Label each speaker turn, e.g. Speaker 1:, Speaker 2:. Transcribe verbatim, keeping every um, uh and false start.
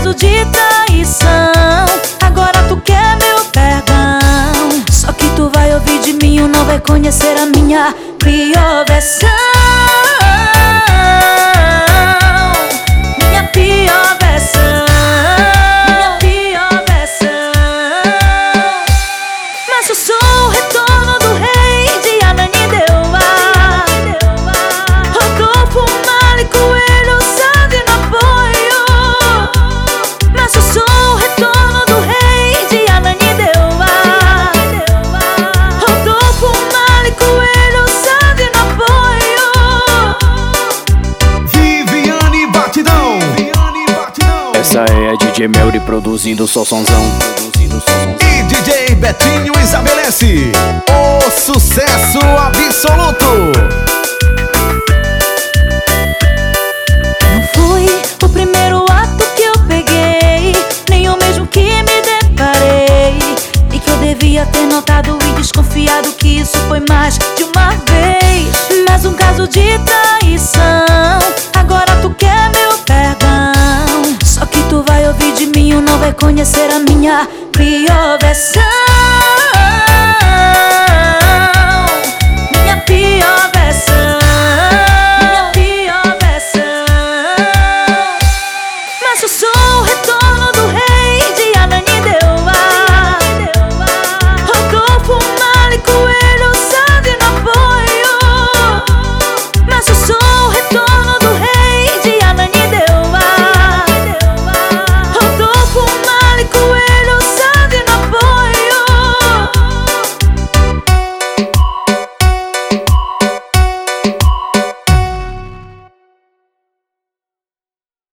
Speaker 1: caso de traição. Agora tu quer meu perdão. Só que tu vai ouvir de mim ou não vai conhecer a minha pior versão. Minha pior versão. Minha pior versão. Mas eu sou o retorno do rei de Ananindeua. Rodolfo, Mali, Coelho, Sandy no apoio. Mas eu sou o retorno do rei de Ananindeua. Rodolfo, Mali, Coelho, Sandy no apoio.
Speaker 2: Viviane Batidão.
Speaker 3: Essa é a D J Melry produzindo só sonzão.
Speaker 2: E D J Betinho estabelece o sucesso absoluto.
Speaker 1: Não foi o primeiro ato que eu peguei, nem o mesmo que me deparei, e que eu devia ter notado e desconfiado que isso foi mais de uma vez. Mas um caso de traição. Agora tu quer meu perdão. Só que tu vai ouvir de mim ou não vai conhecer a minha pior versão.